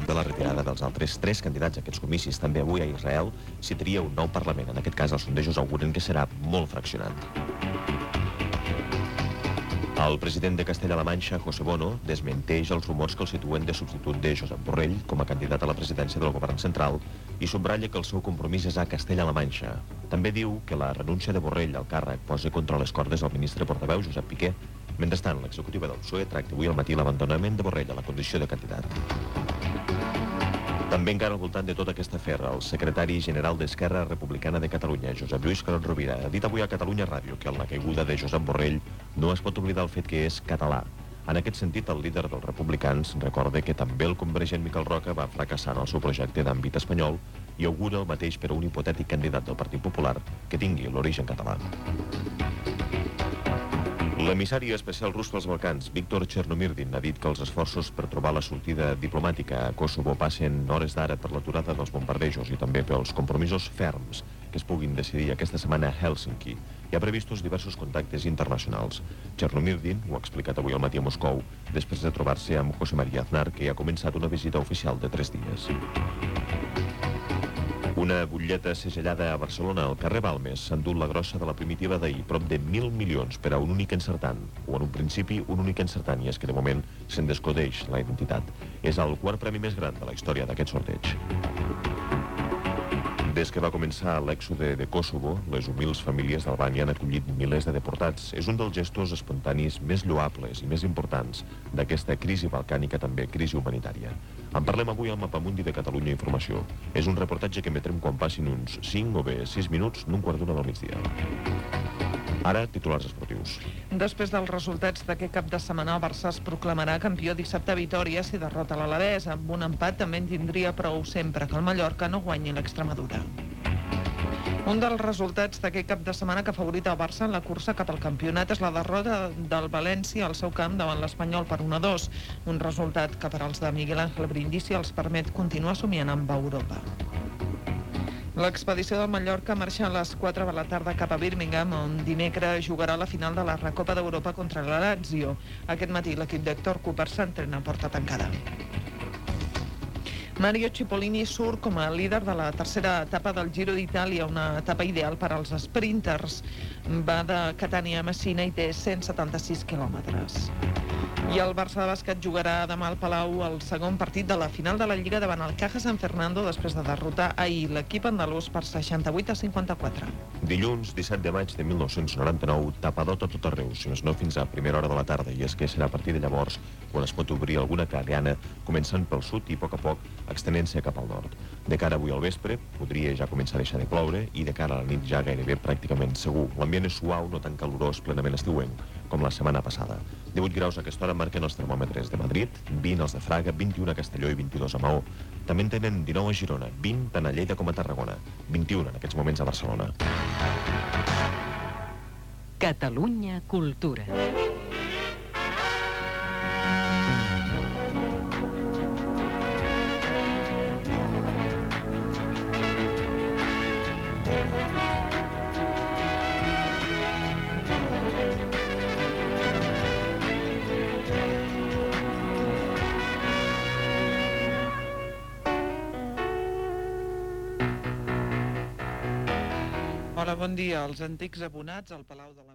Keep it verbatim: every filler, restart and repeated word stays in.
de la retirada dels altres tres candidats a aquests comicis. També avui a Israel s'hi tria un nou Parlament. En aquest cas, els sondejos auguren que serà molt fraccionat. El president de Castella-La Manxa, José Bono, desmenteix els rumors que el situen de substitut de Josep Borrell com a candidat a la presidència del govern central i subratlla que el seu compromís és a Castella-La Manxa. També diu que la renúncia de Borrell al càrrec posa contra les cordes el ministre portaveu Josep Piqué. Mentrestant, l'executiva del P S O E tracta avui al matí l'abandonament de Borrell a la condició de candidat. També encara al voltant de tot aquest afer, el secretari general d'Esquerra Republicana de Catalunya, Josep Lluís Carod Rovira, ha dit avui a Catalunya Ràdio que en la caiguda de Josep Borrell no es pot oblidar el fet que és català. En aquest sentit, el líder dels republicans recorda que també el convergent Miquel Roca va fracassar en el seu projecte d'àmbit espanyol i augura el mateix per a un hipotètic candidat del Partit Popular que tingui l'origen català. L'emissari especial rus pels Balcans, Víctor Chernomirdin, ha dit que els esforços per trobar la sortida diplomàtica a Kosovo passen hores d'ara per l'aturada dels bombardejos i també pels compromisos ferms que es puguin decidir aquesta setmana a Hèlsinki. Hi ha previstos diversos contactes internacionals. Chernomirdin ho ha explicat avui al matí a Moscou, després de trobar-se amb José María Aznar, que ha començat una visita oficial de tres dies. Una butlleta segellada a Barcelona, al carrer Balmes, s'ha endut la grossa de la primitiva d'ahir, prop de mil milions per a un únic encertant, o en un principi un únic encertant, i és que de moment se'n desconeix la identitat. És el quart premi més gran de la història d'aquest sorteig. Des que va començar l'èxode de Kosovo, les humils famílies d'Albània han acollit milers de deportats. És un dels gestos espontanis més lloables i més importants d'aquesta crisi balcànica, també crisi humanitària. En parlem avui al Mapamundi de Catalunya Informació. És un reportatge que emetrem quan passin uns cinc o bé sis minuts d'un quart d'una del migdia. Ara, titulars esportius. Després dels resultats d'aquest cap de setmana, el Barça es proclamarà campió dissabte a Vitòria si derrota l'Alavés. Amb un empat també en tindria prou sempre que el Mallorca no guanyi l'Extremadura. Un dels resultats d'aquest cap de setmana que ha favorit el Barça en la cursa cap al campionat és la derrota del València al seu camp davant l'Espanyol per un a dos. Un resultat que per als de Miguel Ángel Brindisi els permet continuar somiant amb Europa. L'expedició del Mallorca marxa a les quatre de la tarda cap a Birmingham, on dimecres jugarà la final de la Recopa d'Europa contra la Lazio. Aquest matí l'equip d'Héctor Cooper s'entrena a porta tancada. Mario Cipollini surt com a líder de la tercera etapa del Giro d'Itàlia, una etapa ideal per als sprinters. Va de Catània a Messina i té cent setanta-sis quilòmetres. I el Barça de bàsquet jugarà demà al Palau el segon partit de la final de la Lliga davant el Caja San Fernando després de derrotar ahir l'equip andalús per seixanta-vuit a cinquanta-quatre. Dilluns, disset de maig de mil nou-cents noranta-nou, tapadot a tot arreu, si més no fins a primera hora de la tarda, i és que serà a partir de llavors quan es pot obrir alguna clariana, començant pel sud i a poc a poc extenent-se cap al nord. De cara avui al vespre, podria ja començar a deixar de ploure i de cara a la nit ja gairebé pràcticament segur. L'ambient és suau, no tan calorós, plenament estiuenc, com la setmana passada. divuit graus a aquesta hora marquen els termòmetres de Madrid, vint als de Fraga, vint-i-un a Castelló i vint-i-dos a Maó. També en tenen dinou a Girona, vint tant a Lleida com a Tarragona, vint-i-un en aquests moments a Barcelona. Catalunya Cultura. Hola, bon dia. Els antics abonats al Palau del